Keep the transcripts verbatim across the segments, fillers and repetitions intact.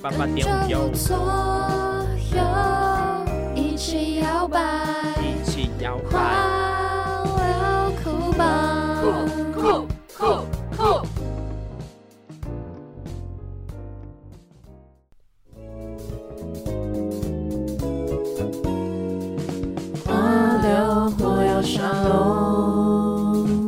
爸爸丢丢， 一起摇摆， 一起摇摆， 花流酷吧，酷酷酷酷。花流火药沙龙，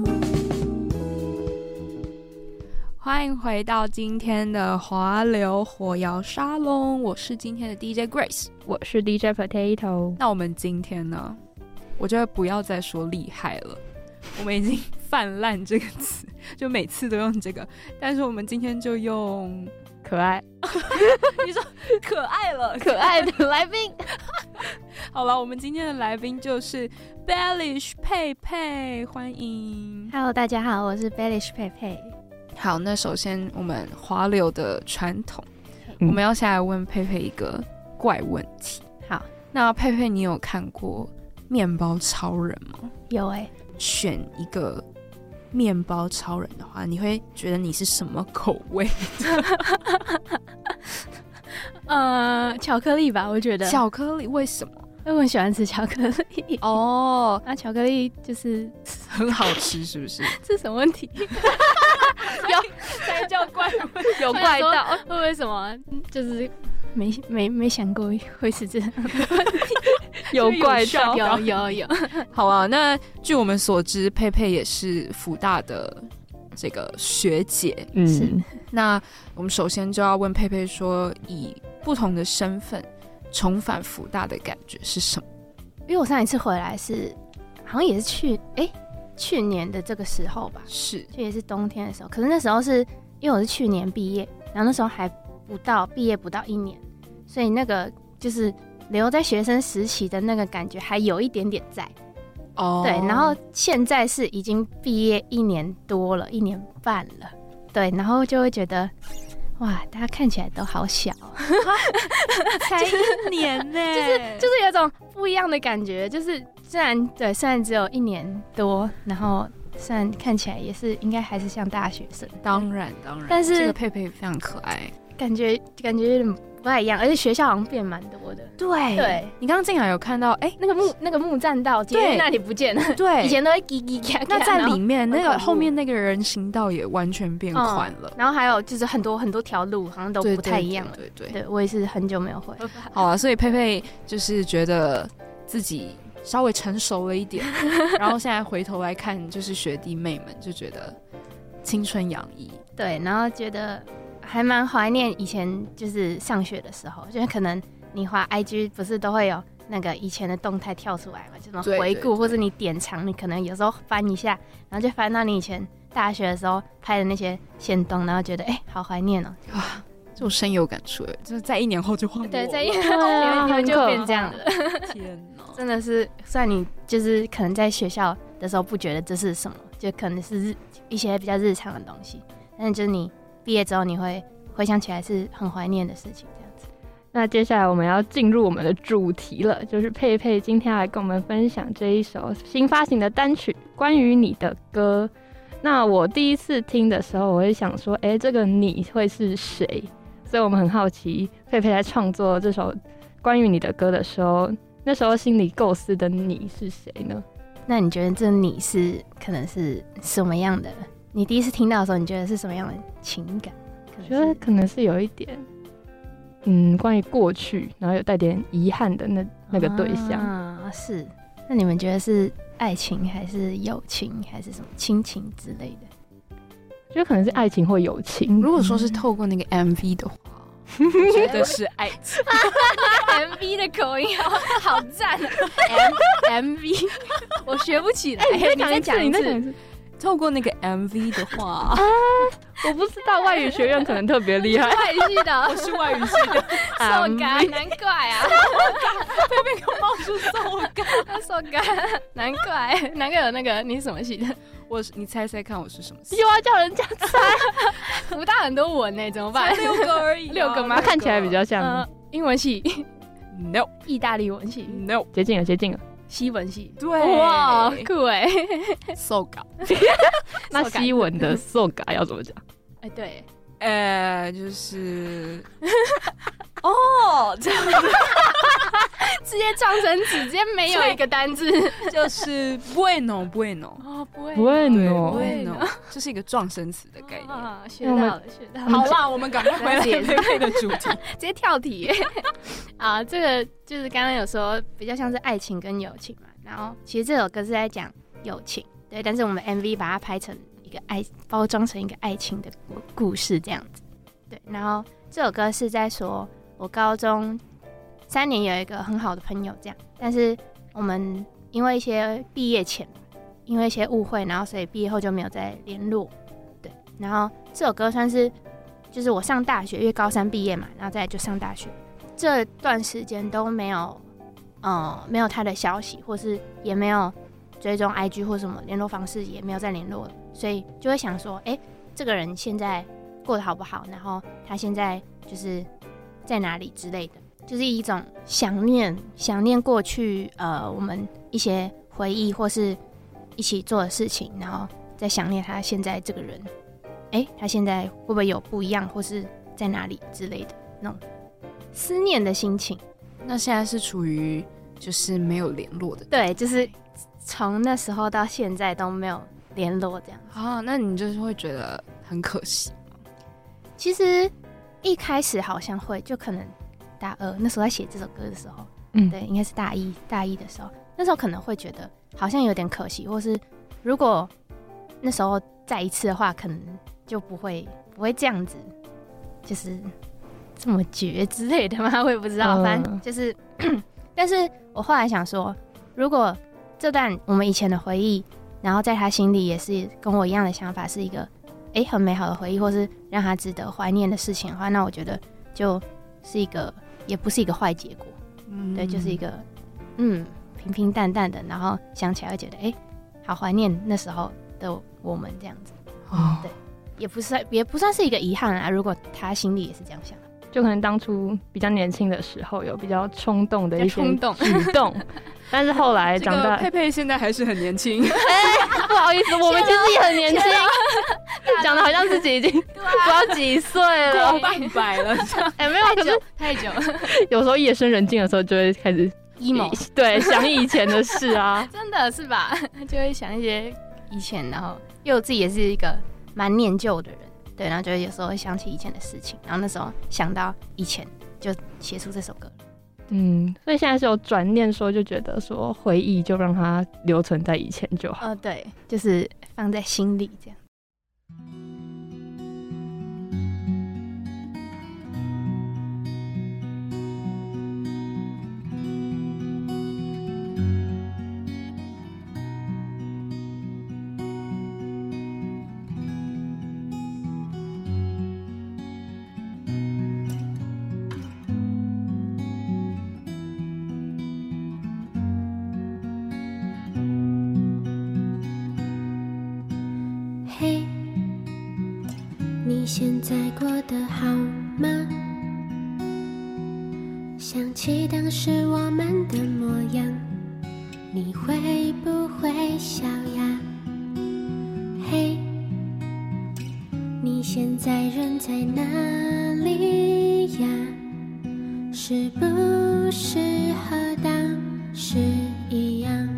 欢迎回到今天的华流火药沙龙，我是今天的 D J Grace， 我是 D J Potato。 那我们今天呢，我觉得不要再说厉害了，我们已经泛滥这个词，就每次都用这个，但是我们今天就用可爱。 你说可爱了， 可爱的来宾。 好了，我们今天的来宾就是 Bellish 佩佩，欢迎。 Hello， 大家好，我是 Bellish 佩佩。 好，那首先我们华流的传统、 嗯， 我们要先来问佩佩一个怪问题。 好， 那佩佩，你有看过面包超人吗？ 有哎、欸。 选一个面包超人的话，你会觉得你是什么口味？ 呃，巧克力吧，我觉得。 巧克力？为什么？ 因为我很喜欢吃巧克力。 哦， 那、啊、巧克力就是很好吃，是不是？ 这是什么问题？ 有才叫怪问， 有怪到会不会什么？就是没没没想过会是这样的问题。有怪到，有有有。 好啊，那据我们所知，佩佩也是辅大的这个学姐。 嗯，是。 那我们首先就要问佩佩说，以不同的身份重返辅大的感觉是什么？ 因为我上一次回来是，好像也是去哎、欸、去年的这个时候吧， 是， 就也是冬天的时候。可是那时候是因为我是去年毕业，然后那时候还不到毕业不到一年，所以那个就是留在学生时期的那个感觉还有一点点在。 哦， 对，然后现在是已经毕业一年多了，一年半了，对，然后就会觉得。哇，大家看起来都好小， 才一年呢， 就是就是有种不一样的感觉，就是虽然对，虽然只有一年多，然后虽然看起来也是应该还是像大学生， 当然当然， 但是这个佩佩非常可爱， 感觉感觉有点不太一样，而且学校好像变蛮多的。 对对，你刚刚进来有看到，哎、欸， 那个木那个木栈道，捷运那里不见了， 对， 以前都会叽叽嘎嘎， 那在里面那个后面那个人行道也完全变宽了、 嗯，然后还有就是很多很多条路好像都不太一样了， 对 对, 对, 对, 对, 对，我也是很久没有回。 好啊，所以佩佩就是觉得自己稍微成熟了一点，然后现在回头来看，就是学弟妹们就觉得青春洋溢， 对，然后觉得还蛮怀念以前就是上学的时候，就是可能你滑 I G 不是都会有那个以前的动态跳出来嘛，就什么回顾，或者你点藏，你可能有时候翻一下，然后就翻到你以前大学的时候拍的那些限动，然后觉得哎、欸，好怀念哦、喔。 哇，这种深有感触，就是在一年后就换我， 对，在一年后你们你们就变这样的。 天哪， 真的是，虽然你就是可能在学校的时候不觉得这是什么，就可能是日一些比较日常的东西，但是就是你毕业之后，你会回想起来是很怀念的事情，这样子。 那接下来我们要进入我们的主题了，就是佩佩今天来跟我们分享这一首新发行的单曲《关于你的歌》。那我第一次听的时候，我会想说，哎、欸，这个你会是谁？所以我们很好奇，佩佩在创作这首《关于你的歌》的时候，那时候心里构思的你是谁呢？ 那你觉得这你是可能是什么样的？你第一次听到的时候，你觉得是什么样的情感？ 我觉得可能是有一点，嗯，关于过去，然后有带点遗憾的那那个对象啊。是，那你们觉得是爱情还是友情还是什么亲情之类的？ 我觉得可能是爱情或友情。 如果说是透过那个 M V 的话，我觉得是爱情。 M V 的口音好好赞啊 ！M V 我学不起来， 欸、你再讲一次，你再讲一次。 透过那个 M V 的话，啊， 我不知道外语学院可能特别厉害。 外语系的， 我是外语系的， 受感，难怪啊！ 被被给我冒出受感， 受感，难怪，难怪有那个你是什么系的？ 我你猜猜看我是什么系？ 又要叫人家猜，福大很多文呢，怎么办？ 六个而已，啊， 六个吗？ 看起来比较像、 呃、英文系 ，no， 意大利文系 ，no， 接近了，接近了。 西文系， 对， 哇，酷哎， 受感。 那西文的受感要怎么讲？ 哎，对， 呃，就是哦，这样子直接撞成字，直接没有一个单字， 就是 bueno bueno 哦，不会， 不会对哦， bueno，这是一个状声词的概念。 啊，学到了，学到了。 好啦，我们赶快回来解释佩佩的主题。 直接跳题啊！这个就是刚刚有说比较像是爱情跟友情嘛，然后其实这首歌是在讲友情，对，但是我们 M V 把它拍成一个爱，包装成一个爱情的故事这样子，对。然后这首歌是在说我高中三年有一个很好的朋友这样，但是我们因为一些毕业前，因为一些误会，然后所以毕业后就没有再联络，对。然后这首歌算是。就是我上大学，因为高三毕业嘛，然后再来就上大学，这段时间都没有，呃，没有他的消息，或是也没有追踪 I G 或什么联络方式，也没有再联络了，所以就会想说，哎、欸，这个人现在过得好不好？然后他现在就是在哪里之类的，就是一种想念，想念过去，呃，我们一些回忆或是一起做的事情，然后再想念他现在这个人。哎、欸，他现在会不会有不一样，或是在哪里之类的那种思念的心情？ 那现在是处于就是没有联络的， 对，就是从那时候到现在都没有联络这样啊。那你就是会觉得很可惜吗？ 其实一开始好像会，就可能大二那时候在写这首歌的时候，嗯，对，应该是大一大一的时候，那时候可能会觉得好像有点可惜，或是如果那时候再一次的话，可能。就不会不会这样子，就是这么绝之类的吗？我也不知道，反正就是，但是我后来想说，如果这段我们以前的回忆，然后在他心里也是跟我一样的想法，是一个哎、欸、很美好的回忆，或是让他值得怀念的事情的话，那我觉得就是一个，也不是一个坏结果，嗯，对，就是一个嗯平平淡淡的，然后想起来会觉得哎、欸、好怀念那时候的我们这样子，哦，对。也不算，也不算是一个遗憾啊。如果他心里也是这样想， 就可能当初比较年轻的时候有比较冲动的一些举动，动但是后来长大， 这个佩佩现在还是很年轻。 欸、不好意思，我们其实也很年轻，讲的好像自己已经不知道几岁了， 过半百了。 哎、欸，没有，可是太久， 有时候夜深人静的时候就会开始 emo， 对，想以前的事啊， 真的是吧？就会想一些以前，然后因为我自己也是一个。蛮念旧的人，对，然后就有时候会想起以前的事情，然后那时候想到以前，就写出这首歌。 嗯，所以现在是有转念说，就觉得说回忆就让它留存在以前就好。 呃，对，就是放在心里这样。 现在过得好吗？想起当时我们的模样，你会不会笑呀？嘿，你现在人在哪里呀？是不是和当时一样？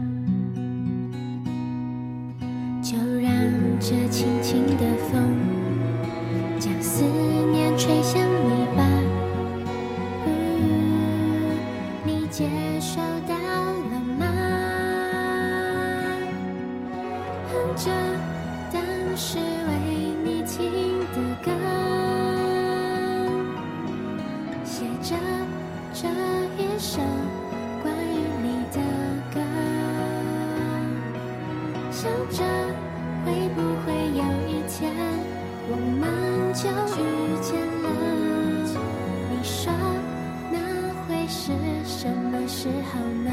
就让这轻轻的风将思念吹向你吧，嗯，你接受到了吗？哼着当时为你听的歌，写着这一首关于你的歌，想着会不会有一天我们就遇见了，你说那会是什么时候呢？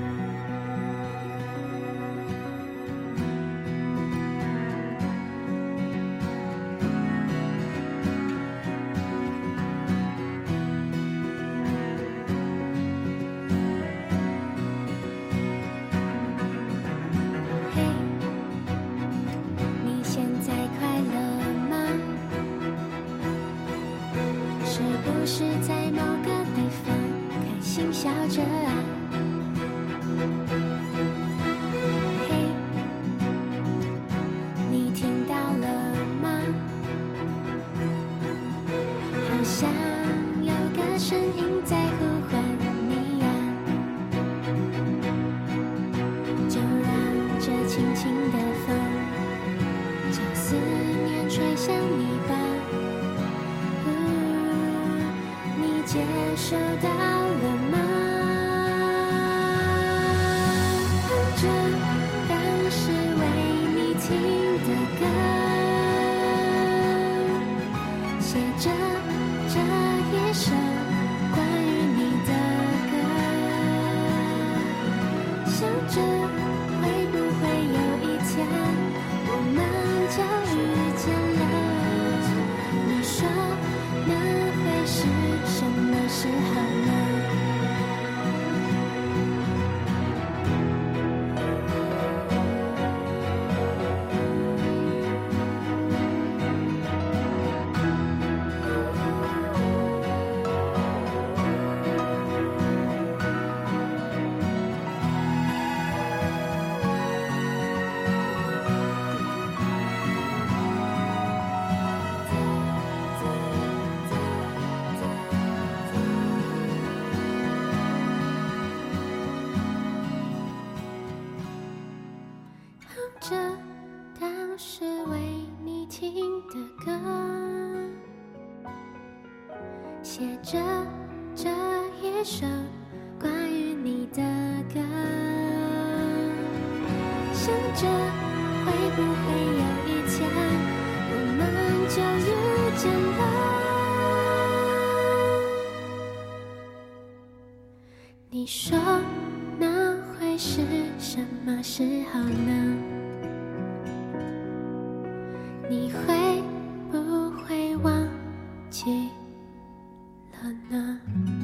嘿，你现在快乐吗？ 笑着啊，嘿，你听到了吗？好像有个声音在呼唤你啊，就让这轻轻的风将思念吹向你吧。你接受到了吗？哼着当时为你听的歌，写着这一首关于你的歌，想着会不会有一天我们就遇见了。你说那会是什么时候呢？哼着当时为你听的歌，写着这一首关于你的歌，想着会不会有一天我们就遇见了。你说那会是什么时候呢？你会不会忘记了呢？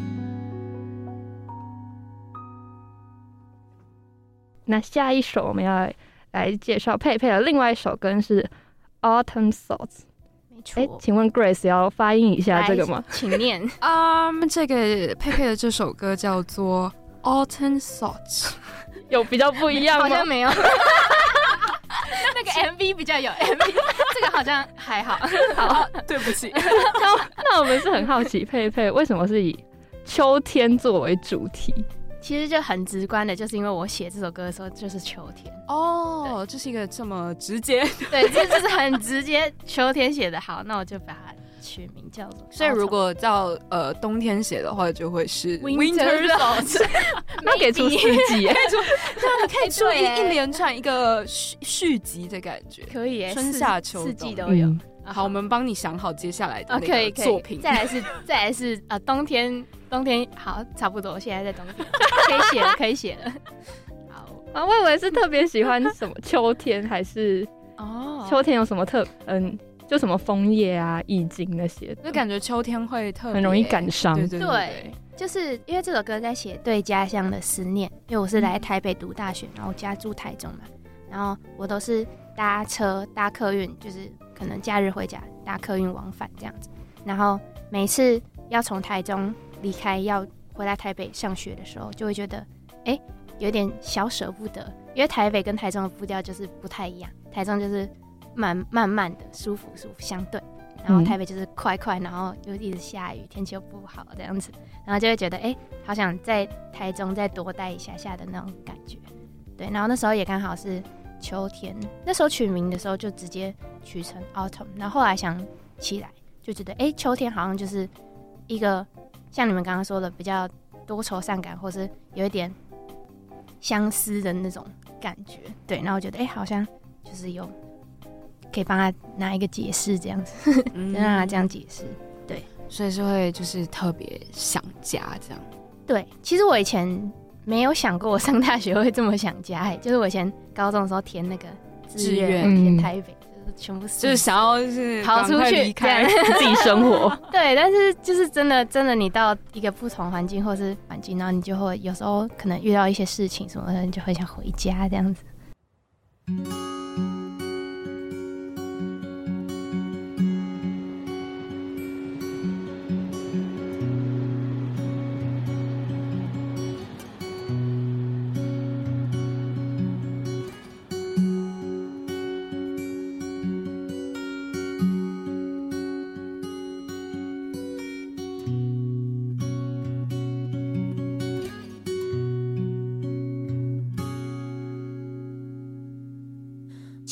那下一首我们要来介绍佩佩的另外一首歌是 Autumn Thoughts。 没错。 哎，请问 Grace 要发音一下这个吗？ 请念。 嗯， um, 这个佩佩的这首歌叫做 Autumn Thoughts， 有比较不一样吗？ 好像没有。那个 M V 比较有 M V， 这个好像还好。 好，对不起。 那那我们是很好奇，佩佩为什么是以秋天作为主题？ 其实就很直观的，就是因为我写这首歌的时候就是秋天。 哦，这是一个这么直接。 对，这就是很直接，秋天写的好，那我就把它取名叫做。 所以如果照呃冬天写的话，就会是 Winter Thoughts。 那给出四季耶， 对啊，你可以出一一连串一个续续集的感觉， 可以耶， 春夏秋冬四季都有。 嗯好，我们帮你想好接下来的啊， 那可以可以个作品。 再来是再来是啊，冬天冬天好，差不多，现在在冬天，可以写了，可以写了。好啊，我以为是特别喜欢什么秋天，还是哦， 秋天有什么特嗯，就什么枫叶啊、意境那些， 就感觉秋天会特别很容易感伤。 对对对对，就是因为这首歌在写对家乡的思念，因为我是来台北读大学，然后我家住台中嘛，然后我都是搭车搭客运，就是可能假日回家搭客运往返这样子，然后每次要从台中离开要回来台北上学的时候，就会觉得哎、欸、有点小舍不得，因为台北跟台中的步调就是不太一样，台中就是慢慢慢的舒服舒服相对，然后台北就是快快，然后又一直下雨，天气又不好这样子，然后就会觉得哎、欸、好想在台中再多待一下下的那种感觉。对，然后那时候也刚好是秋天，那时候取名的时候就直接取成 autumn， 然后后来想起来就觉得哎、欸、秋天好像就是一个像你们刚刚说的比较多愁善感，或是有一点相思的那种感觉。对，然后我觉得哎、欸、好像就是有可以帮他拿一个解释这样子，就、嗯、让他这样解释。对， 所以是会就是特别想家这样。 对，其实我以前没有想过我上大学会这么想家、欸，就是我以前高中的时候填那个志愿填台北，就是全部就是想要就是逃出去离开自己生活。 对，但是就是真的真的，你到一个不同环境或是环境，然后你就会有时候可能遇到一些事情什么的，你就会想回家这样子。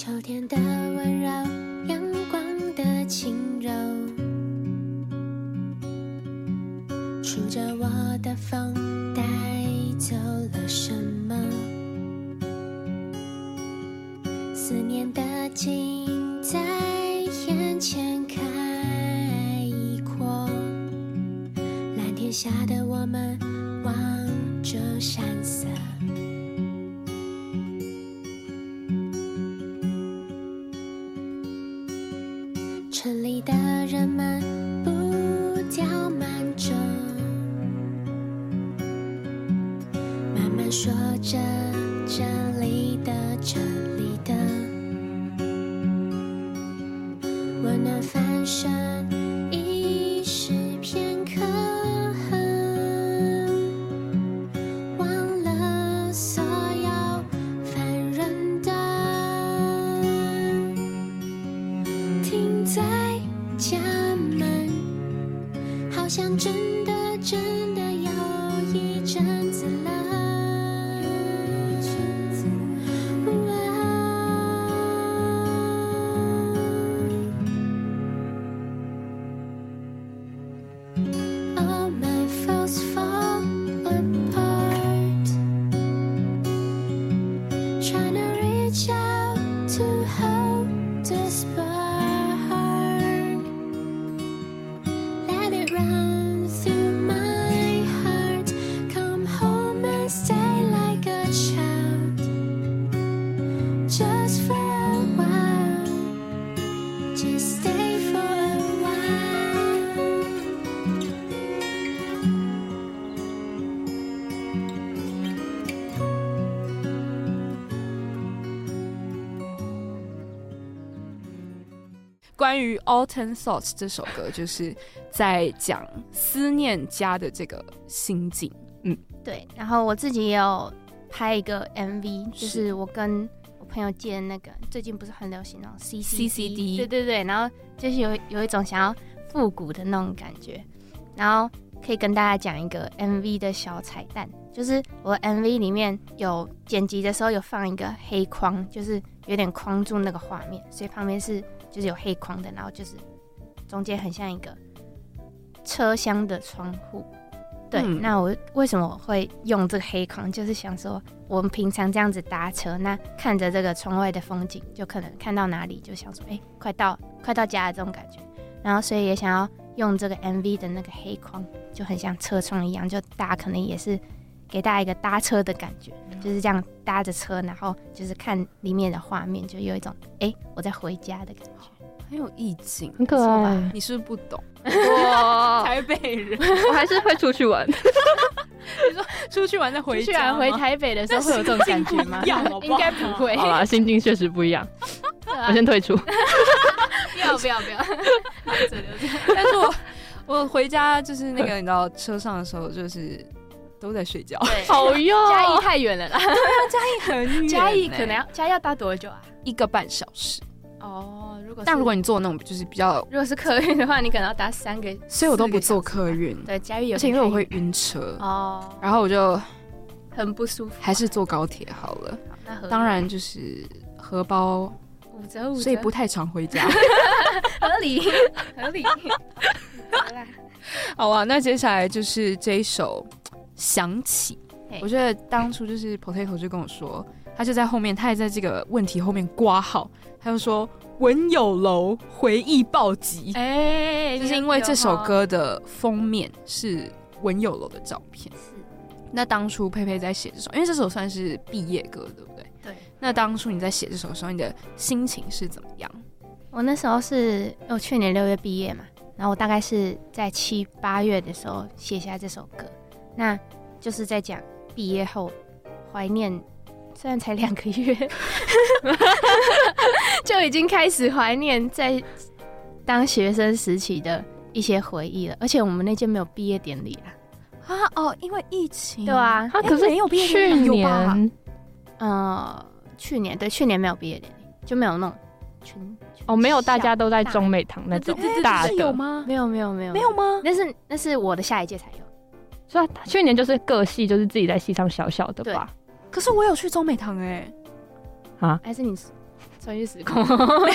秋天的温柔，阳光的轻柔，触着我的风，带走了什么？思念的景在眼前开阔，蓝天下的我们望着山色，城里的人们步调慢着，慢慢说着这里的这里的，温暖翻身已是片刻，忘了所有烦人的，停在家门，好像真的真的有一阵子了。All my faults fall apart, trying to reach out to hold the spark, let it run through my heart, come home and stay like a child, just for a while, just stay for a while. 关于《Autumn Thoughts》这首歌，就是在讲思念家的这个心境。嗯， 对，然后我自己也有拍一个 M V， 就是我跟我朋友借的那个，最近不是很流行那种 C C D， 对对对，然后就是有有一种想要复古的那种感觉，然后可以跟大家讲一个 M V 的小彩蛋，就是我的 M V 里面有剪辑的时候有放一个黑框，就是有点框住那个画面，所以旁边是就是有黑框的，然后就是中间很像一个车厢的窗户。对、嗯，那我为什么会用这个黑框？就是想说，我们平常这样子搭车，那看着这个窗外的风景，就可能看到哪里就想说，哎、欸，快到快到家的这种感觉。然后所以也想要用这个 M V 的那个黑框，就很像车窗一样，就大家可能也是给大家一个搭车的感觉，就是这样搭着车，然后就是看里面的画面，就有一种哎、欸、我在回家的感觉， 很有意境， 很可爱。 你是不是不懂？ 哇， 台北人， 我还是会出去玩。 你说出去玩再回家， 出去玩回台北的时候会有这种感觉吗？应该不会。 好啦，心境确实不一样。我先退出。 不要不要不要，留着留着。 但是我我回家就是那个你知道车上的时候就是都在睡觉， 好哟。 嘉义太远了啦， 对啊，嘉义很远， 嘉义可能要嘉义要搭多久啊？ 一个半小时。 哦，如果但如果你坐那种就是比较， 如果是客运的话，你可能要搭三个， 所以我都不坐客运。 对，嘉义有， 而且因为我会晕车哦， 然后我就很不舒服， 还是坐高铁好了。 好，那当然就是荷包五折五折， 所以不太常回家， 合理合理。好啦， 好啊，那接下来就是这一首想起。我觉得当初就是 Potato 就跟我说，他就在后面，他也在这个问题后面括号，他就说文有楼回忆暴击，哎、欸，就是因为这首歌的封面是文有楼的照片。是，那当初佩佩在写这首，因为这首算是毕业歌，对不对？ 对。 那当初你在写这首的时候，你的心情是怎么样？ 我那时候是我去年六月毕业嘛，然后我大概是在七八月的时候写下这首歌，那就是在讲毕业后怀念，虽然才两个月就已经开始怀念在当学生时期的一些回忆了，而且我们那届没有毕业典礼啊。 啊哦，因为疫情。 对啊， 他可是没有毕业典礼，去年， 呃，去年对，去年没有毕业典礼，就没有那种群哦，没有大家都在中美堂那种大的， 有吗？ 没有没有没有没有吗？ 那是那是我的下一届才有。 所以去年就是各系就是自己在系上小小的吧。 可是我有去中美堂哎、 欸，啊， 还是你穿越时空。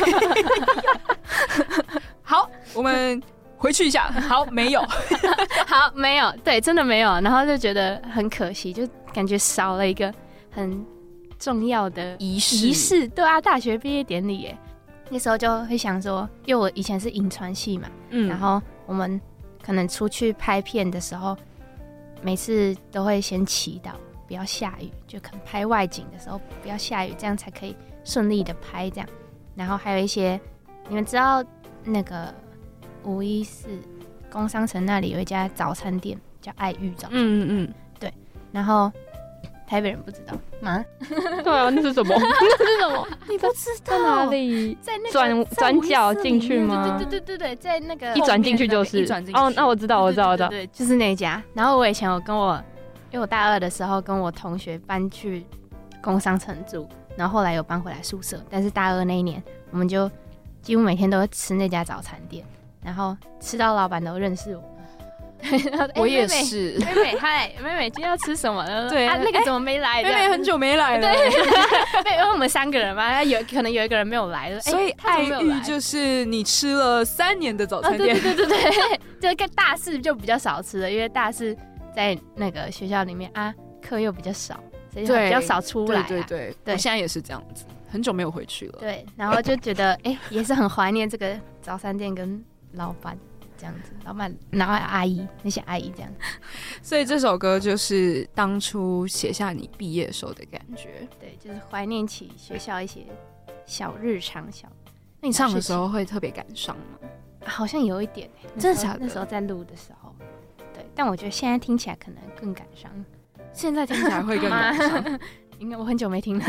好，我们回去一下。好，没有。 好，没有，对，真的没有。然后就觉得很可惜，就感觉少了一个很重要的仪式。 仪式，对啊，大学毕业典礼耶。那时候就会想说，因为我以前是影传系嘛，嗯，然后我们可能出去拍片的时候，每次都会先祈祷不要下雨，就可能拍外景的时候不要下雨，这样才可以顺利的拍这样。然后还有一些，你们知道那个五一四工商城那里有一家早餐店叫爱玉早餐，嗯嗯嗯，对，然后。台北人不知道吗？ 对啊，那是什么？那是什么？ 你不知道？ 在哪里？ 在那个转转角进去吗？ 对对对对对，在那个一转进去就是。哦，那我知道，我知道，我知道， 对，就是那一家。然后我以前有跟我，因为我大二的时候跟我同学搬去工商城住，然后后来有搬回来宿舍。但是大二那一年，我们就几乎每天都会吃那家早餐店，然后吃到老板都认识我。 我也是， 妹妹，嗨，妹妹，今天要吃什么？ 对啊，那个怎么没来？ 妹妹很久没来了。 对，因为我们三个人嘛，有可能有一个人没有来， 所以爱玉就是你吃了三年的早餐店。 对对对对对，这个大四就比较少吃了，因为大四在那个学校里面啊，课又比较少，所以比较少出来。 对对对，我现在也是这样子，很久没有回去了。 对，然后就觉得哎，也是很怀念这个早餐店跟老板。这样子，老板，然后阿姨那些阿姨这样， 所以这首歌就是当初写下你毕业的时候的感觉。 对，就是怀念起学校一些小日常小。 那你唱的时候会特别感伤吗？ 好像有一点、欸， 真的假的？ 那时候在录的时候，对，但我觉得现在听起来可能更感伤。 现在听起来会更感伤。 应该我很久没听了，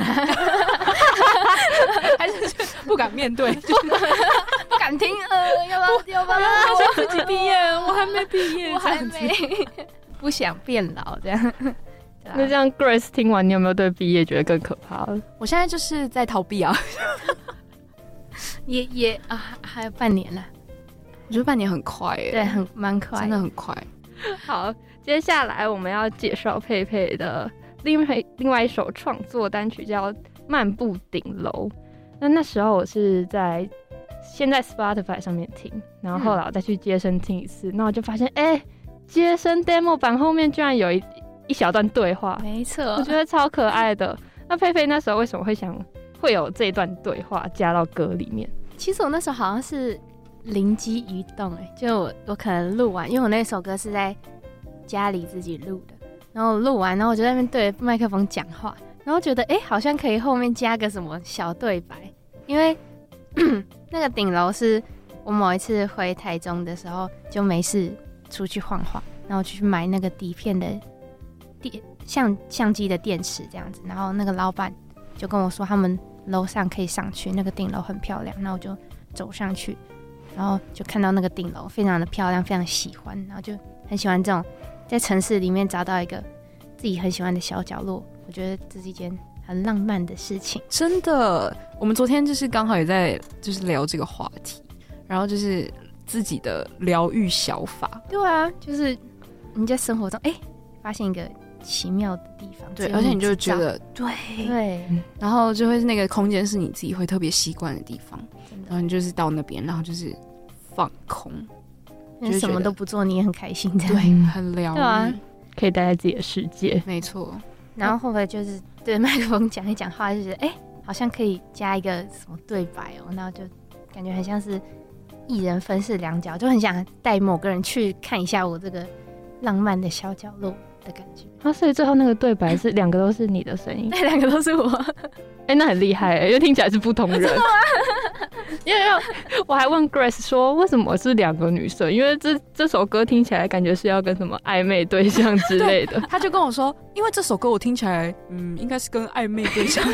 还是不敢面对， 就是不敢听。呃，要不要？要不要？ 我自己毕业，我还没毕业， 我还没，不想变老这样。 那这样 Grace 听完，你有没有对毕业觉得更可怕了？ 我现在就是在逃避啊， 也也啊，还有半年了。 我觉得半年很快耶， 对，很蛮快， 真的很快。 好，接下来我们要介绍佩佩的。另外另外一首创作单曲叫《漫步顶楼》，那那时候我是在先在 Spotify 上面听，然后后来我再去街声听一次，那、嗯、我就发现，哎、欸，街声 demo 版后面居然有一一小段对话， 没错， 我觉得超可爱的。那佩佩那时候为什么会想会有这一段对话加到歌里面？ 其实我那时候好像是灵机一动、欸，哎，就我我可能录完，因为我那首歌是在家里自己录的。然后录完，然后我就在那边对麦克风讲话，然后觉得哎，好像可以后面加个什么小对白，因为那个顶楼是我某一次回台中的时候就没事出去晃晃，然后去买那个底片的电相相机的电池这样子，然后那个老板就跟我说他们楼上可以上去，那个顶楼很漂亮，然后我就走上去，然后就看到那个顶楼非常的漂亮，非常喜欢，然后就很喜欢这种。在城市里面找到一个自己很喜欢的小角落，我觉得这是一件很浪漫的事情。 真的，我们昨天就是刚好也在就是聊这个话题，然后就是自己的疗愈小法。 对啊，就是你在生活中哎、欸、发现一个奇妙的地方， 对，而且你就觉得对对， 然后就会那个空间是你自己会特别习惯的地方，然后你就是到那边，然后就是放空。 就是什么都不做，你也很开心，这样对，很疗愈， 对啊，可以待在自己的世界， 没错。 然后后来就是对麦克风讲一讲话，就觉得哎、欸，好像可以加一个什么对白哦，然后就感觉很像是一人分饰两角，就很想带某个人去看一下我这个浪漫的小角落的感觉。 啊，所以最后那个对白是两个都是你的声音， 对，两个都是我。 哎、欸，那很厉害哎、欸，因为听起来是不同人。因为我还问 Grace 说，为什么是两个女生？因为这这首歌听起来感觉是要跟什么暧昧对象之类的。 他就跟我说，因为这首歌我听起来，嗯，应该是跟暧昧对象。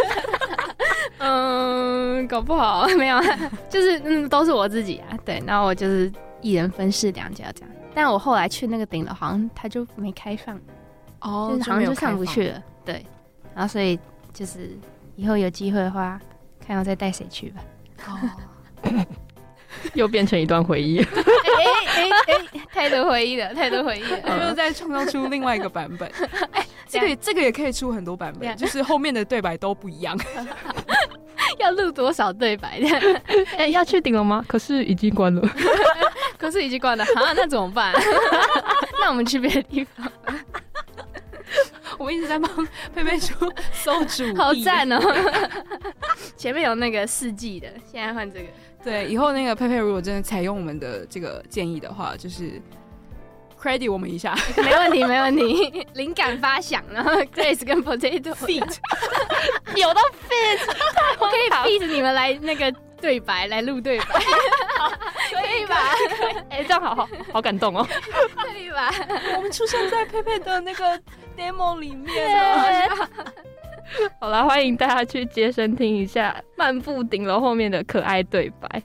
嗯，搞不好没有，就是嗯，都是我自己啊。对，然后我就是一人分饰两角这样。但我后来去那个顶楼，好像他就没开放， 哦， 就是好像就上不去了。对，然后所以就是以后有机会的话，看要再带谁去吧。 哦， 又变成一段回忆。 哎哎哎，太多回忆了，太多回忆了， 又再创造出另外一个版本。哎，这个这个也可以出很多版本，就是后面的对白都不一样。 要录多少对白的？ 哎、欸，要去顶了吗？可是已经关了。 可是已经关了，哈，那怎么办？那我们去别的地方。 我们一直在帮佩佩出馊主意， 好赞哦！前面有那个四季的，现在换这个。 对，以后那个佩佩如果真的采用我们的这个建议的话，就是 credit 我们一下， 没问题，没问题。灵感发想，然后 Grace 跟 Potato feat 有到 feat， 我可以 feat 你们来那个对白，来录对白，可以吧？ 哎、欸，这样好好好感动哦， 可以吧？ 我们出现在佩佩的那个 demo 里面了。 好啦，欢迎大家去接声听一下《漫步顶楼》后面的可爱对白。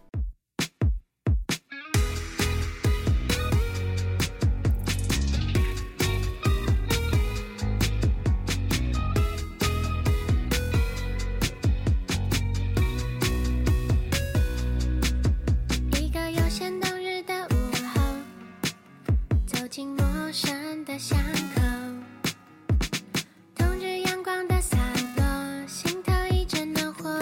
一个有限冬日的午后，走进陌生的巷口，冬日阳光的洒落，心头一阵暖和。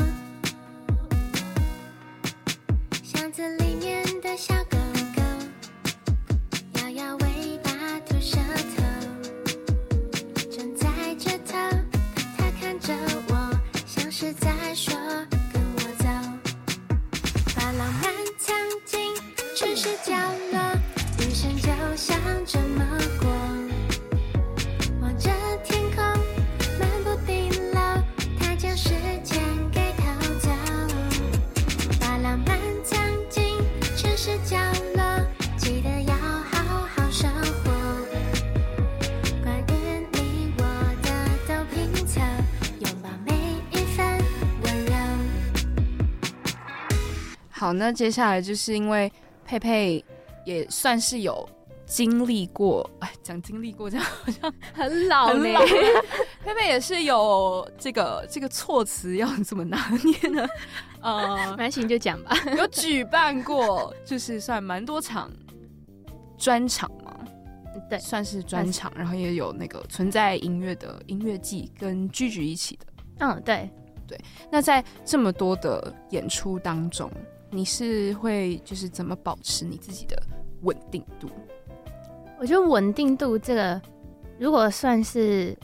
巷子里面的小狗狗，摇摇尾巴吐舌头，正在这头，它看着我，像是在说跟我走。把浪漫藏进城市角落，余生就像这么过。望着天空，漫步顶楼，它将时间给偷走。把浪漫藏进城市角落，记得要好好生活。关于你我的都拼凑，拥抱每一份温柔。 好，那接下来就是因为佩佩也算是有经历过，哎，讲经历过这样好像很老呢。 佩佩也是有这个这个措辞要怎么拿捏呢？呃， 蛮行就讲吧。 有举办过，就是算蛮多场专场嘛， 对， 算是专场，然后也有那个存在音乐的音乐季跟居居一起的。 嗯，对对。那在这么多的演出当中，你是会就是怎么保持你自己的稳定度？ 我觉得稳定度这个，如果算是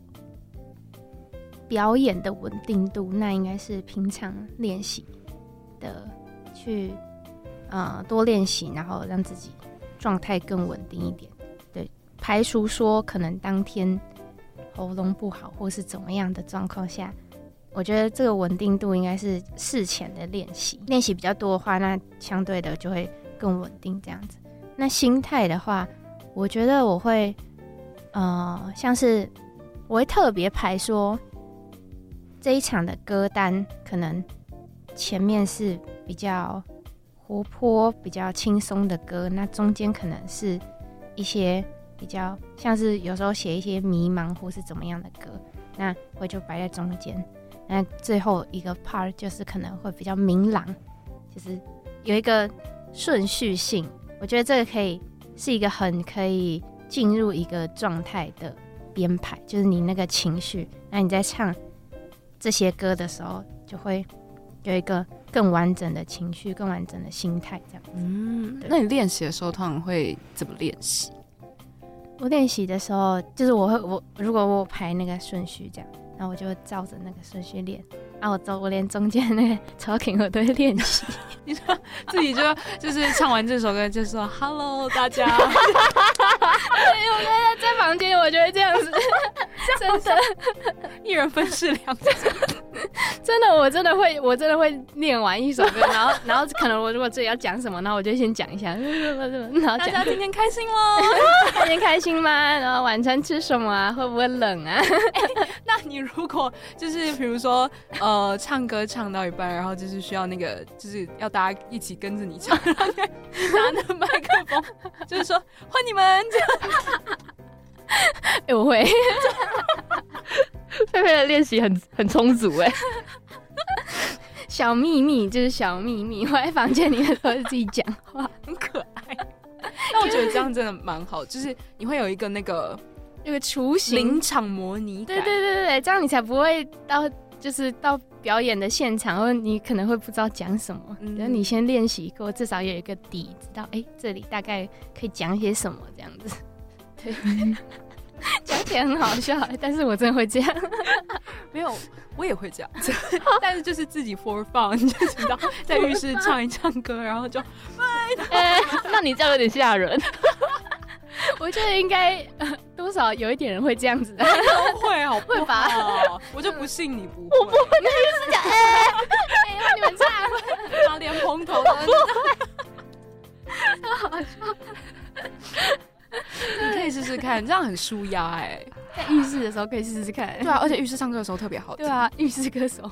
表演的稳定度，那应该是平常练习的，去呃多练习，然后让自己状态更稳定一点。对，排除说可能当天喉咙不好或是怎么样的状况下，我觉得这个稳定度应该是事前的练习，练习比较多的话，那相对的就会更稳定这样子。那心态的话，我觉得我会，呃，像是我会特别排说这一场的歌单，可能前面是比较活泼、比较轻松的歌，那中间可能是一些比较像是有时候写一些迷茫或是怎么样的歌，那我就摆在中间。那最后一个 part 就是可能会比较明朗，就是有一个顺序性。我觉得这个可以是一个很可以进入一个状态的编排，就是你那个情绪，那你在唱这些歌的时候，就会有一个更完整的情绪、更完整的心态这样子。 嗯，那你练习的时候通常会怎么练习？ 我练习的时候，就是我会我如果我排那个顺序这样，然后我就照着那个顺序练。啊，我走，我连中间那个 talking 我都会练习。 你说自己就就是唱完这首歌就说 “hello 大家”，对， 我在在房间我就会这样子，真的， 一人分饰两角。 真的，我真的会，我真的会念完一首歌，然后然后可能我如果自己要讲什么，然后我就先讲一下，然后大家今天开心喽， 今天开心吗？然后晚餐吃什么啊？会不会冷啊？ 欸、那你如果就是比如说呃唱歌唱到一半，然后就是需要那个就是要大家一起跟着你唱，然后拿那个麦克风，就是说换你们这样。 哎、欸，我会。 佩佩的练习很很充足哎， 小秘密就是小秘密，我在房间里面都是自己讲话， 很可爱。但我觉得这样真的蛮好，就是你会有一个那个那个雏形临场模拟感， 对对对对，这样你才不会到就是到表演的现场，或你可能会不知道讲什么，然后、嗯、你先练习过，至少有一个底，知道哎、欸、这里大概可以讲些什么这样子。对，讲起来很好笑，但是我真的会这样。 没有，我也会这样子，但是就是自己 for fun， 就知道在浴室唱一唱歌，然后就， 哎、欸，那你这样有点吓人。 我觉得应该、呃、多少有一点人会这样子的， 都会好不好？ 会吧？ 我就不信你不会。 我不会，你是讲哎， 哎，你们唱， 拿莲蓬头的， 好笑。 你可以试试看，这样很舒压哎。 在浴室的时候可以试试看。 对啊，而且浴室唱歌的时候特别好听。 对啊，浴室歌手。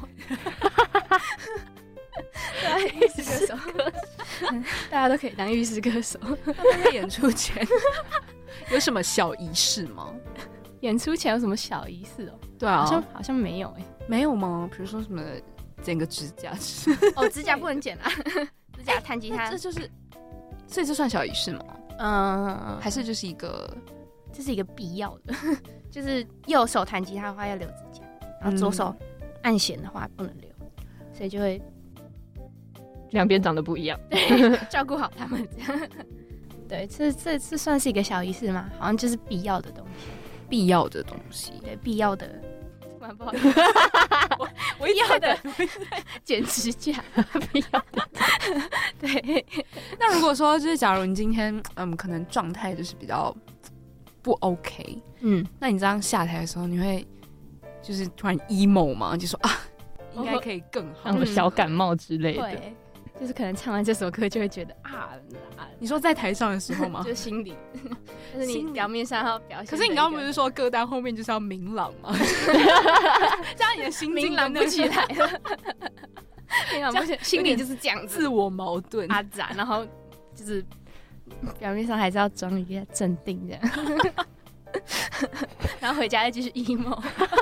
对啊，浴室歌手，大家都可以当浴室歌手。 那在演出前有什么小仪式吗？ 演出前有什么小仪式哦？ 对啊， 好像好像没有哎、欸， 没有吗？比如说什么剪个指甲？ 哦，指甲不能剪啊，指甲弹吉他， 这就是，所以这算小仪式吗？ 嗯， 还是就是一个， 这是一个必要的，就是右手弹吉他的话要留指甲，然后左手按弦的话不能留，所以就会两边长得不一样， 对，照顾好他们这样。对，这这这算是一个小仪式吗？好像就是必要的东西， 必要的东西， 对，必要的。不好意思， 我我必要的剪指甲，必要的。对， 那如果说就是假如你今天嗯可能状态就是比较不 OK， 嗯，那你这样下台的时候，你会就是突然 emo 吗？就说啊，应该可以更好， 像小感冒之类的。 对，就是可能唱完这首歌就会觉得啊， 啊你说在台上的时候吗？ 就是心里，但是你表面上要表现。 可是你刚刚不是说歌单后面就是要明朗吗？这样你的心境明朗不起来了。明朗不起来，心里就是这样子， 自我矛盾阿杂，然后就是表面上还是要装一下镇定这样，然后回家再继续 emo。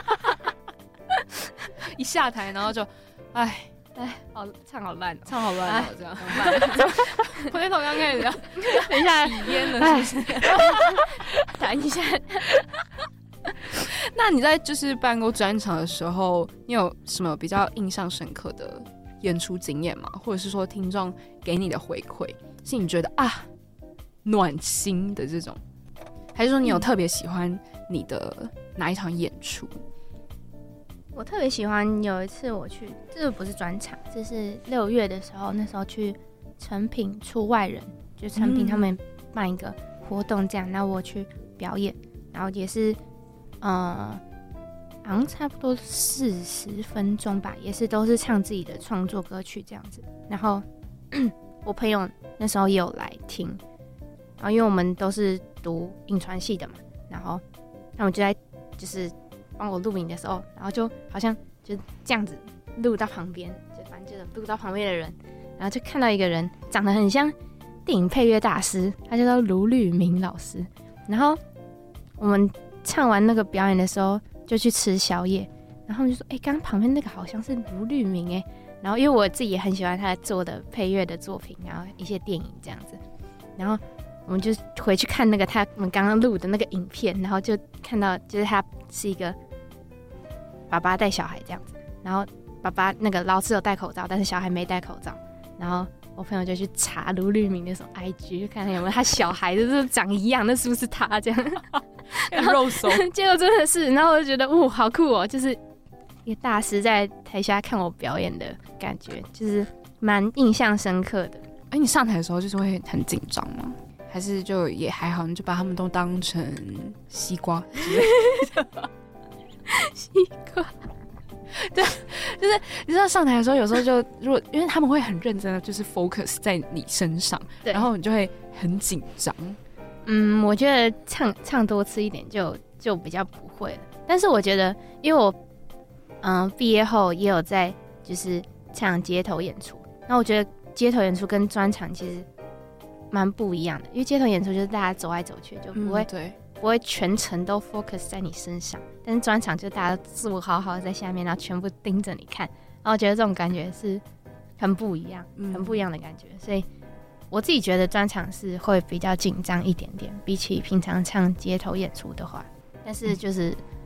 一下台然后就，哎。 哎，好唱好烂、喔， 唱好烂哦、喔，这样怎么办？回头刚开始， 等一下体验了是不是？ 等一下。 那你在就是办过专场的时候，你有什么比较印象深刻的演出经验吗？或者是说听众给你的回馈，是你觉得啊暖心的这种，还是说你有特别喜欢你的哪一场演出？ 我特别喜欢有一次我去，这个不是专场，这是六月的时候，那时候去成品出外人，就成品他们办一个活动这样，然后我去表演，然后也是呃，好像差不多四十分钟吧，也是都是唱自己的创作歌曲这样子。然后我朋友那时候也有来听，然后因为我们都是读影传系的嘛，然后他们就在就是帮我录影的时候，然后就好像就这样子录到旁边，就反正就是录到旁边的人，然后就看到一个人长得很像电影配乐大师，他叫做卢律明老师。然后我们唱完那个表演的时候，就去吃宵夜，然后他们就说：“哎、欸，刚刚旁边那个好像是卢律明哎。”然后因为我自己也很喜欢他做的配乐的作品，然后一些电影这样子，然后我们就回去看那个他们刚刚录的那个影片，然后就看到就是他是一个爸爸带小孩这样子，然后爸爸那个老师有戴口罩，但是小孩没戴口罩，然后我朋友就去查卢律明的什么 I G， 就看看有没有他小孩就是长一样，那是不是他这样？ 然后肉搜， 结果真的是，然后我就觉得哇，好酷哦，就是一个大师在台下看我表演的感觉，就是蛮印象深刻的。 哎，你上台的时候就是会很紧张吗？还是就也还好，你就把他们都当成西瓜之类的？ 西瓜， 对，就是你知道上台的时候，有时候就如果因为他们会很认真的，就是 focus 在你身上，然后你就会很紧张。 嗯，我觉得唱唱多次一点就就比较不会了。但是我觉得，因为我嗯毕业后也有在就是唱街头演出，那我觉得街头演出跟专场其实蛮不一样的，因为街头演出就是大家走来走去，就不会、 嗯、对。 不会全程都 focus 在你身上，但是专场就大家都坐好好在下面，然后全部盯着你看，然后我觉得这种感觉是很不一样，嗯、很不一样的感觉。所以我自己觉得专场是会比较紧张一点点，比起平常唱街头演出的话，但是就是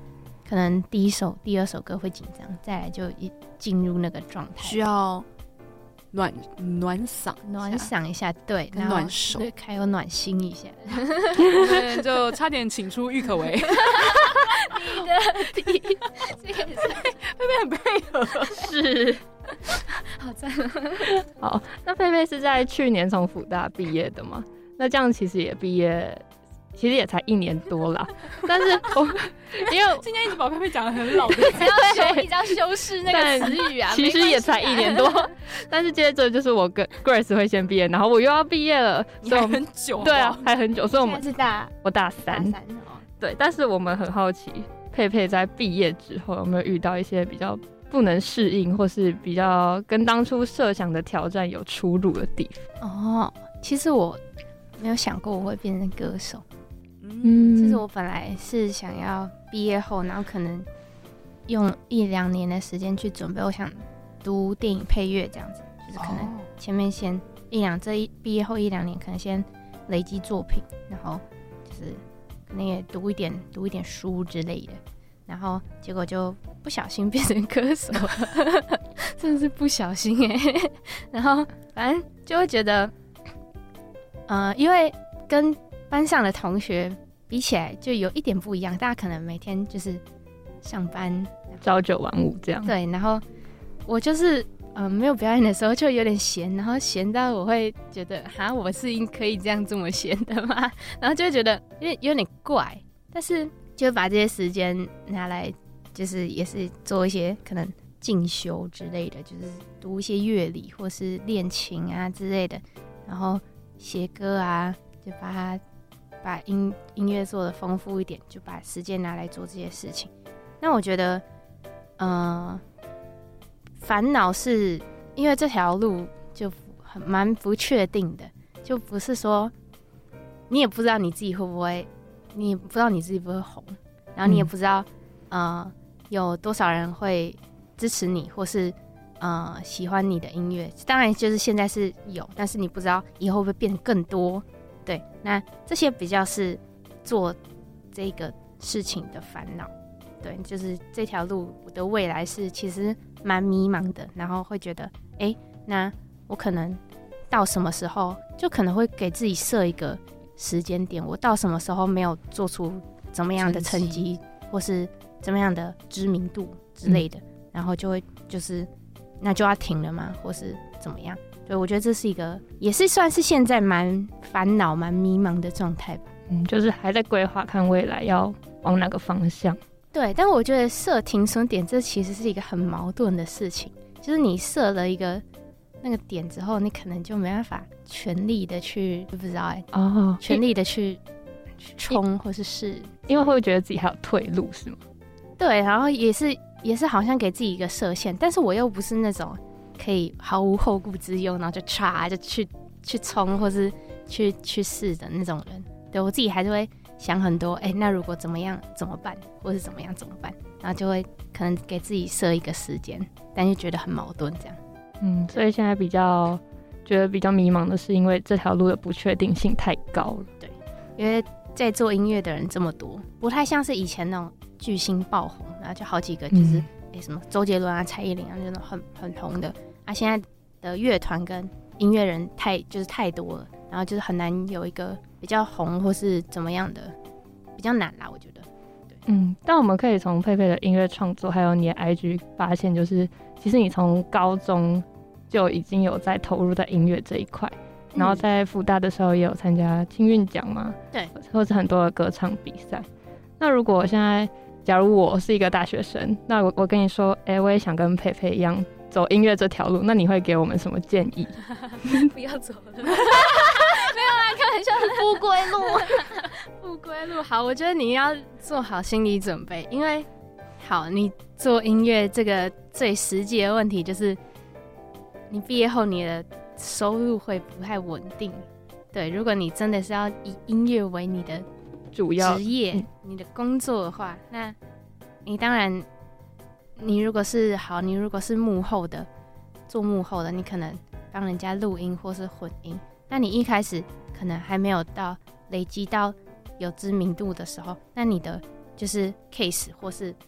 可能第一首、第二首歌会紧张，再来就一进入那个状态， 需要暖暖嗓、 暖嗓一下，对， 然后暖手， 对，还有暖心一下， 就差点请出郁可唯。 你的第一，这个是佩佩很配合， 是，好赞。 好，那佩佩是在去年从辅大毕业的吗？那这样其实也毕业。其实也才一年多啦，但是我因为今天一直把佩佩讲得很老的， 一直要修，一直要修饰那个词语啊。 其实也才一年多，但是接着就是我跟 Grace 会先毕业，然后我又要毕业了， 你还很久， 对啊，还很久，所以我们是大我大三， 大三哦， 对，但是我们很好奇，佩佩在毕业之后有没有遇到一些比较不能适应，或是比较跟当初设想的挑战有出入的地方？ 哦，其实我没有想过我会变成歌手。 嗯， 其实我本来是想要毕业后，然后可能用一两年的时间去准备，我想读电影配乐这样子，就是可能前面先一两这一毕业后一两年，可能先累积作品，然后就是可能也读一点读一点书之类的，然后结果就不小心变成歌手了，真的是不小心哎、欸。然后反正就会觉得，呃，因为跟班上的同学比起来就有一点不一样，大家可能每天就是上班朝九晚五这样， 对，然后我就是嗯、呃、没有表演的时候就有点闲，然后闲到我会觉得哈我是可以这样这么闲的吗？然后就会觉得有点有点怪，但是就把这些时间拿来就是也是做一些可能进修之类的，就是读一些乐理或是练琴啊之类的，然后写歌啊，就把它把音音乐做得丰富一点，就把时间拿来做这些事情。那我觉得，呃，烦恼是因为这条路就很蛮不确定的，就不是说你也不知道你自己会不会，你也不知道你自己会不会红，然后你也不知道、嗯、呃有多少人会支持你，或是呃喜欢你的音乐。当然就是现在是有，但是你不知道以后会不会变得更多。对，那这些比较是做这个事情的烦恼。对，就是这条路的未来是其实蛮迷茫的，然后会觉得，哎，那我可能到什么时候，就可能会给自己设一个时间点，我到什么时候没有做出怎么样的成绩，或是怎么样的知名度之类的，嗯、然后就会就是那就要停了吗，或是怎么样？对，我觉得这是一个也是算是现在蛮烦恼、蛮迷茫的状态吧。 嗯，就是还在规划看未来要往哪个方向。 对，但我觉得设停损点这其实是一个很矛盾的事情，就是你设了一个那个点之后，你可能就没办法全力的去，不知道哎、欸，哦，全力的去冲或是试， 因为会觉得自己还有退路是吗？ 对，然后也是也是好像给自己一个设限，但是我又不是那种可以毫无后顾之忧，然后就唰就去去冲或是去去试的那种人。对，我自己还是会想很多，哎、欸，那如果怎么样怎么办，或是怎么样怎么办，然后就会可能给自己设一个时间，但就觉得很矛盾这样。 嗯，所以现在比较觉得比较迷茫的是，因为这条路的不确定性太高了。 对，因为在做音乐的人这么多，不太像是以前那种巨星爆红，然后就好几个就是哎、嗯欸、什么周杰伦啊、蔡依林啊那种很很红的啊，现在的乐团跟音乐人太就是太多了，然后就是很难有一个比较红或是怎么样的，比较难啦，我觉得。对，嗯， 但我们可以从佩佩的音乐创作还有你的 I G 发现，就是其实你从高中就已经有在投入在音乐这一块，然后在辅大的时候也有参加青韵奖嘛， 对， 或是很多的歌唱比赛。那如果现在假如我是一个大学生，那我我跟你说，哎、欸，我也想跟佩佩一样走音乐这条路，那你会给我们什么建议？ 不要走了，没有啦，开玩笑的，不归路，不归路。好，我觉得你要做好心理准备，因为好，你做音乐这个最实际的问题就是，你毕业后你的收入会不太稳定。对，如果你真的是要以音乐为你的主要职业、嗯、你的工作的话，那你当然。你如果是好，你如果是幕后的，做幕后的，你可能帮人家录音或是混音，那你一开始可能还没有到累积到有知名度的时候，那你的就是 case 或是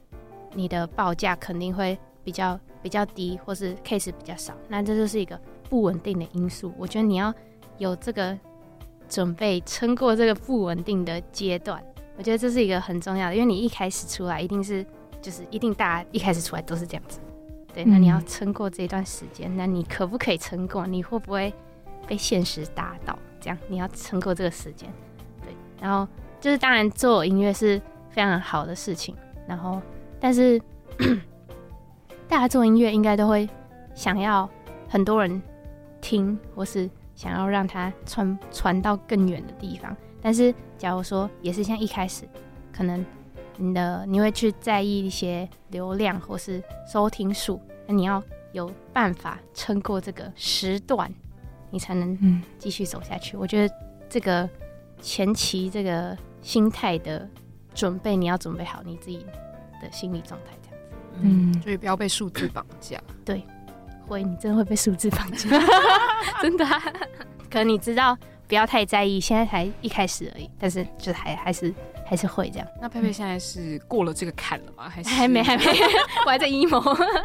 你的报价肯定会比较比较低，或是 case 比较少，那这就是一个不稳定的因素。我觉得你要有这个准备，撑过这个不稳定的阶段，我觉得这是一个很重要的，因为你一开始出来一定是就是一定大家一开始出来都是这样子，对，那你要撑过这段时间，那你可不可以撑过？你会不会被现实打倒？这样你要撑过这个时间，对。然后就是当然做音乐是非常好的事情，然后但是大家做音乐应该都会想要很多人听，或是想要让它传传到更远的地方。但是假如说也是像一开始，可能你的你会去在意一些流量或是收听数，那你要有办法撑过这个时段，你才能继续走下去。嗯、我觉得这个前期这个心态的准备，你要准备好你自己的心理状态，这样子。 嗯，所以不要被数字绑架。 对，会，你真的会被数字绑架，真的、啊。可能你知道不要太在意，现在才一开始而已，但是就还还是还是会这样。 那佩佩现在是过了这个坎了吗？还是还没还没，我还在 emo。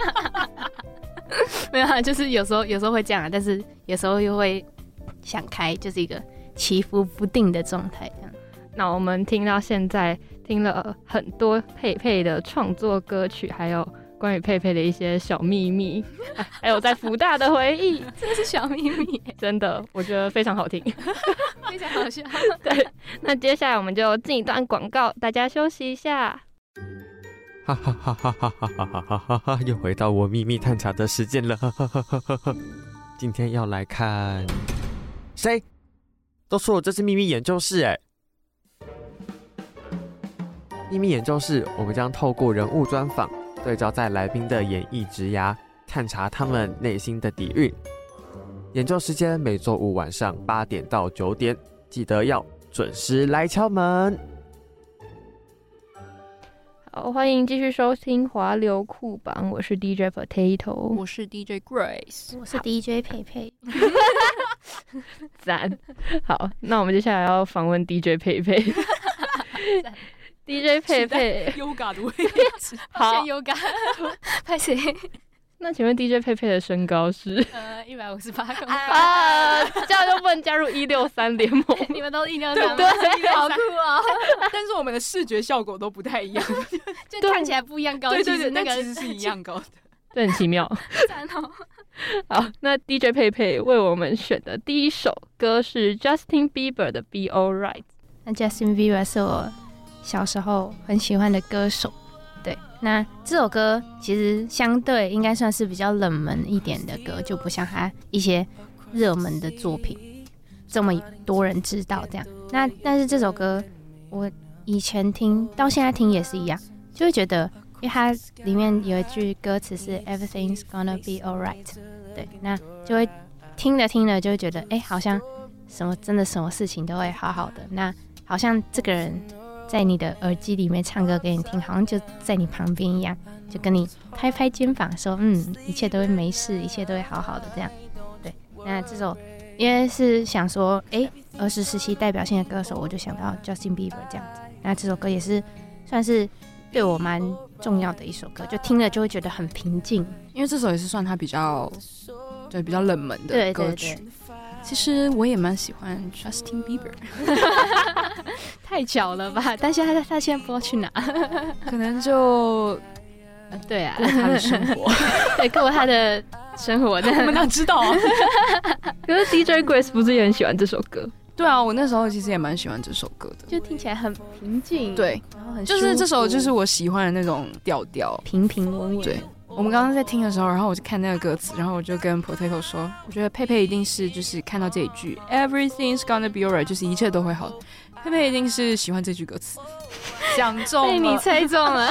没有、啊，就是有时候有时候会这样、啊，但是有时候又会想开，就是一个起伏不定的状态这样。 那我们听到现在听了很多佩佩的创作歌曲，还有关于佩佩的一些小秘密，还有在福大的回忆， 这是小秘密， 真的，我觉得非常好听， 非常好笑。 对，那接下来我们就进一段广告，大家休息一下。 哈哈哈哈哈哈哈哈哈哈！又回到我秘密探查的时间了，哈哈哈哈哈！今天要来看谁？都说我这是秘密研究室哎！秘密研究室，我们将透过人物专访，对照在来宾的演艺职涯，探查他们内心的底蕴。研究时间每周五晚上八点到九点，记得要准时来敲门。 好，欢迎继续收听华流酷榜，我是 D J Potato， 我是 D J Grace， 我是 D J 佩佩。 赞，好，那我们接下来要访问 D J 佩佩。D J 佩佩 Yoga 的位置， 好 Yoga， 拍谁？ 那请问 D J 佩佩的身高是？ 呃，一百五十八公分啊，这样就不能加入一六三联盟。 你们都一六三， 对， 好酷哦！ 但是我们的视觉效果都不太一样， 就看起来不一样高， 对对对， 那个其实是一样高的， 这很奇妙。 赞哦！ 好，那 D J 佩佩为我们选的第一首歌是 Justin Bieber 的 Be Alright。 那 Justin Bieber 是我小时候很喜欢的歌手。对，那这首歌其实相对应该算是比较冷门一点的歌，就不像他一些热门的作品这么多人知道这样。那但是这首歌我以前听到现在听也是一样，就会觉得，因为它里面有一句歌词是 Everything's gonna be alright， 对，那就会听着听着就会觉得，哎、欸，好像什么真的什么事情都会好好的，那好像这个人在你的耳机里面唱歌给你听，好像就在你旁边一样，就跟你拍拍肩膀说，嗯，一切都会没事，一切都会好好的这样。对，那这首因为是想说，哎，儿时时期代表性的歌手，我就想到 Justin Bieber 这样子。那这首歌也是算是对我蛮重要的一首歌，就听了就会觉得很平静。 因为这首也是算他比较对比较冷门的歌曲。对对对，其实我也蛮喜欢 Justin Bieber， 太巧了吧？但是他他现在不知道去哪， 可能就、 呃、对啊， 过他的生活， 对，过他的生活。我们哪知道啊？ 可是 D J Grace 不是也很喜欢这首歌？ 对啊，我那时候其实也蛮喜欢这首歌的， 就听起来很平静， 对， 然后很就是这首就是我喜欢的那种调调， 平平稳稳。 对。我们刚刚在听的时候，然后我就看那个歌词，然后我就跟 Potato 说，我觉得佩佩一定是就是看到这一句 Everything's gonna be alright， 就是一切都会好。佩佩一定是喜欢这句歌词，讲中了， 被你猜中了。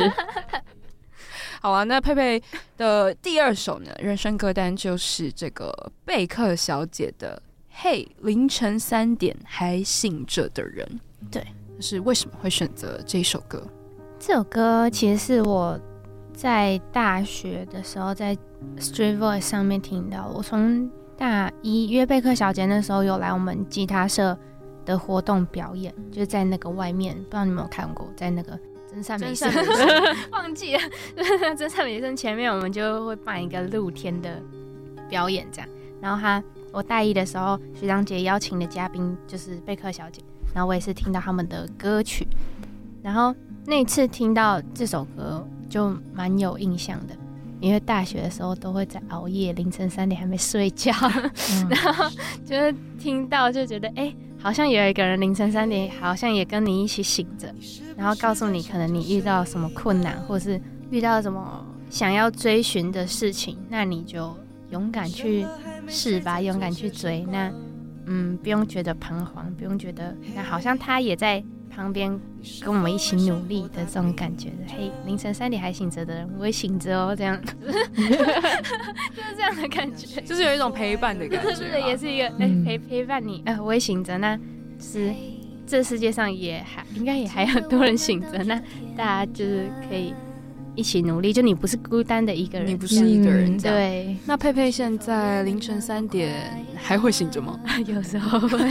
好啊，那佩佩的第二首呢，人生歌单就是这个贝克小姐的嘿，凌晨三点还醒着的人。 对， 就是为什么会选择这首歌？ 这首歌其实是我在大学的时候在 Street Voice 上面听到，我从大一，因为贝克小姐那时候有来我们吉他社的活动表演，就是在那个外面，不知道你有没有看过，在那个真善美真圣善美圣忘记了，真善美圣前面我们就会办一个露天的表演这样，然后他我大一的时候，学长姐邀请的嘉宾就是贝克小姐，然后我也是听到他们的歌曲，然后那一次听到这首歌就蛮有印象的，因为大学的时候都会在熬夜，凌晨三点还没睡觉，嗯、然后就是听到就觉得哎。欸好像有一个人凌晨三点，好像也跟你一起醒着，然后告诉你可能你遇到什么困难，或是遇到什么想要追寻的事情，那你就勇敢去试吧，勇敢去追。那嗯，不用觉得彷徨，不用觉得那好像他也在旁边跟我们一起努力的这种感觉的。嘿，凌晨三点还醒着的人，我也醒着哦，这样就是这样的感觉， 就是有一种陪伴的感觉， 对，也是一个、嗯、陪陪伴你，呃，我也醒着，那就是这世界上也还应该也还有很多人醒着，那大家就是可以一起努力，就你不是孤单的一个人， 你不是一个人、嗯， 对。 那佩佩现在凌晨三点还会醒着吗？ 有时候会，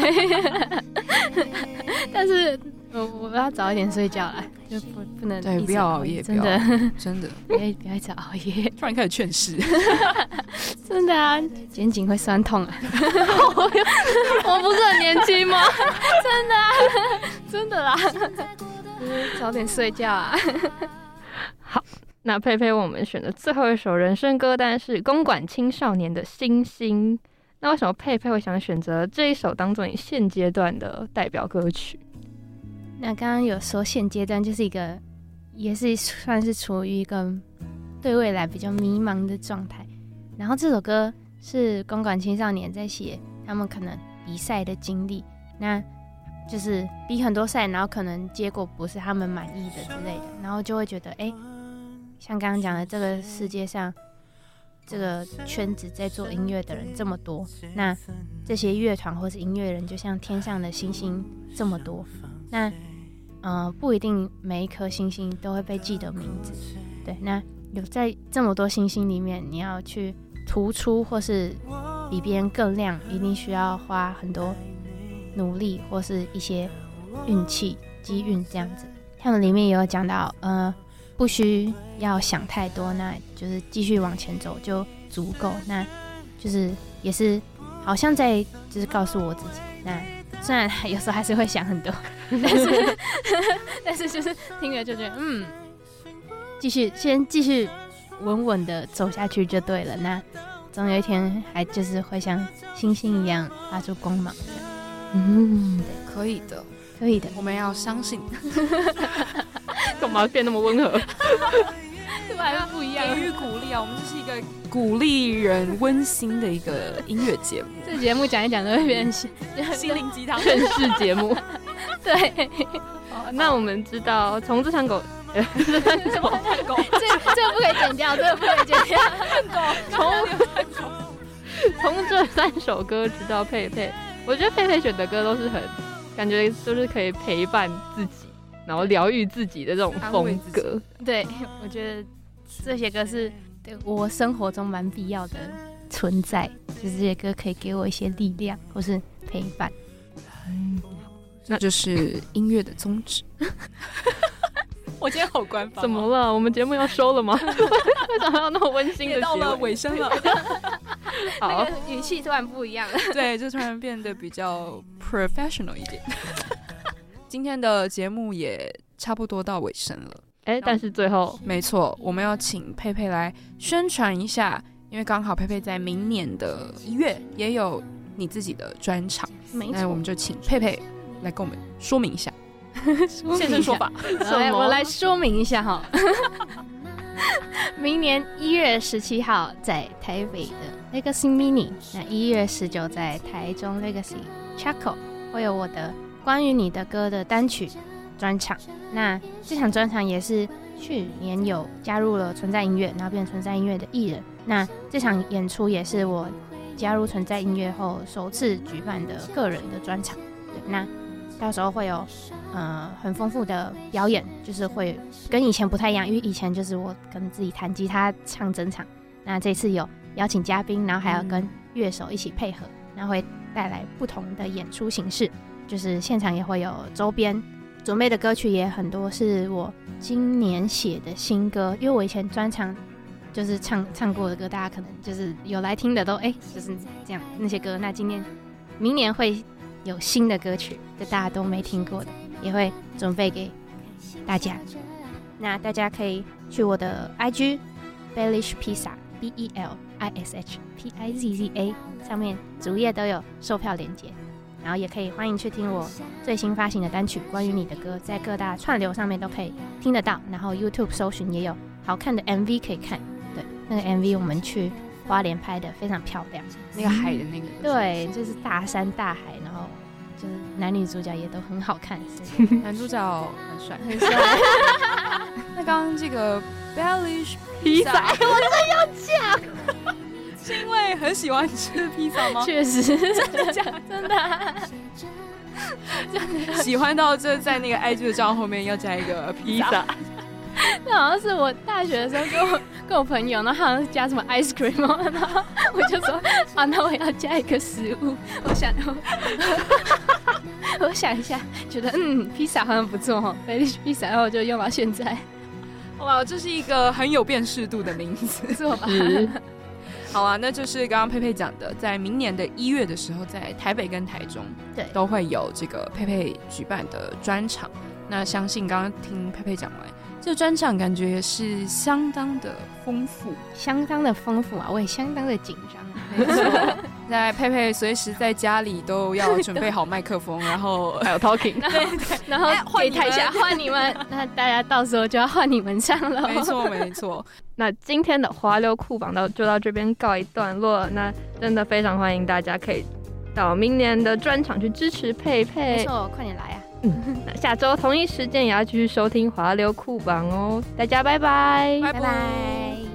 但是我我要早一点睡觉啦，就不不能对，不要熬夜， 真的真的， 不要不要一直熬夜， 突然开始劝世， 真的啊，肩颈会酸痛啊，我不是很年轻吗？真的啊，真的啦，就是早点睡觉啊。 好，那佩佩为我们选的最后一首人生歌单是公馆青少年的星星。那为什么佩佩会想选择这一首当做你现阶段的代表歌曲？ 那刚刚有说现阶段就是一个，也是算是处于一个对未来比较迷茫的状态。然后这首歌是公馆青少年在写他们可能比赛的经历，那就是比很多赛，然后可能结果不是他们满意的之类的，然后就会觉得，哎、欸，像刚刚讲的，这个世界上这个圈子在做音乐的人这么多，那这些乐团或是音乐人就像天上的星星这么多，那呃不一定每一颗星星都会被记得名字，对，那有在这么多星星里面，你要去突出或是比别人更亮，一定需要花很多努力或是一些运气、机运这样子。他们里面也有讲到，呃，不需要想太多，那就是继续往前走就足够。那就是也是好像在就是告诉我自己，那虽然有时候还是会想很多，但是但是就是听了就觉得，嗯，继续先继续稳稳的走下去就对了。那总有一天还就是会像星星一样发出光芒这样。 嗯，可以的， 可以的， 我们要相信。 干嘛变那么温和？ 这还是不一样， 给予鼓励啊！我们这是一个鼓励人、温馨的一个音乐节目。 这节目讲一讲都会变成心灵鸡汤劝世节目。 对， 好，那我们知道从这场狗， 这这个不可以剪掉，这个不可以剪掉。 从从这三首歌直到佩佩。我觉得佩佩选的歌都是很感觉就是可以陪伴自己，然后疗愈自己的这种风格。 对，我觉得这些歌是对我生活中蛮必要的存在，就是这些歌可以给我一些力量或是陪伴。 嗯，那就是音乐的宗旨。我今天好官方、哦， 怎么了？我们节目要收了吗？为什么要那么温馨的结尾？ 到了尾声了。 好，那个语气突然不一样了。 对，就突然变得比较 professional 一点。今天的节目也差不多到尾声了。 哎、欸，但是最后， 没错，我们要请佩佩来宣传一下，因为刚好佩佩在明年的一月也有你自己的专场， 没错， 那我们就请佩佩来跟我们说明一下。现身说法， 我来我来说明一下哈。明年一月十七号在台北的 Legacy Mini， 那一月十九在台中 Legacy Chaco 会有我的关于你的歌的单曲专场。那这场专场也是去年有加入了存在音乐，然后变成存在音乐的艺人。那这场演出也是我加入存在音乐后首次举办的个人的专场。对，那到时候会有呃很丰富的表演，就是会跟以前不太一样，因为以前就是我跟自己弹吉他唱整场，那这次有邀请嘉宾，然后还要跟乐手一起配合，然后会带来不同的演出形式，就是现场也会有周边准备的歌曲也很多是我今年写的新歌，因为我以前专场就是唱唱过的歌，大家可能就是有来听的都哎、欸、就是这样那些歌。那今年明年会有新的歌曲，就大家都没听过的，也会准备给大家。那大家可以去我的 I G Bellish Pizza B E L I S H P I Z Z A 上面主页都有售票连结，然后也可以欢迎去听我最新发行的单曲《关于你的歌》，在各大串流上面都可以听得到，然后 YouTube 搜寻也有好看的 M V 可以看。对，那个 M V 我们去花莲拍的非常漂亮， 那个海的那个， 对，就是大山大海，然后就是男女主角也都很好看， 男主角很帅， 很帅。 那刚刚这个 Bellish 披萨， 我真的要讲， 是因为很喜欢吃披萨吗？ 确实， 真的假的？ 真的， 真的喜欢到这在那个 I G 的账号后面要加一个披萨。 那好像是我大学的时候跟我跟我朋友，然后好像是加什么 ice cream， 然后我就说啊，那我要加一个食物。我想，我想一下，觉得嗯，披萨好像不错哦，菲力士披萨，然后我就用到现在。 哇，这是一个很有辨识度的名字， 不错吧？ 好啊，那就是刚刚佩佩讲的，在明年的一月的时候，在台北跟台中对都会有这个佩佩举办的专场。那相信刚刚听佩佩讲完，这个专场感觉也是相当的丰富， 相当的丰富啊，我也相当的紧张。 没错，在佩佩随时在家里都要准备好麦克风，然后还有 talking， 对对，然后给台下换你们，那大家到时候就要换你们唱了。 没错没错。 那今天的滑溜酷榜到就到这边告一段落，那真的非常欢迎大家可以到明年的专场去支持佩佩。 没错，快点来啊！ 嗯，那下周同一时间也要继续收听滑溜酷榜哦，大家拜拜， 拜拜拜。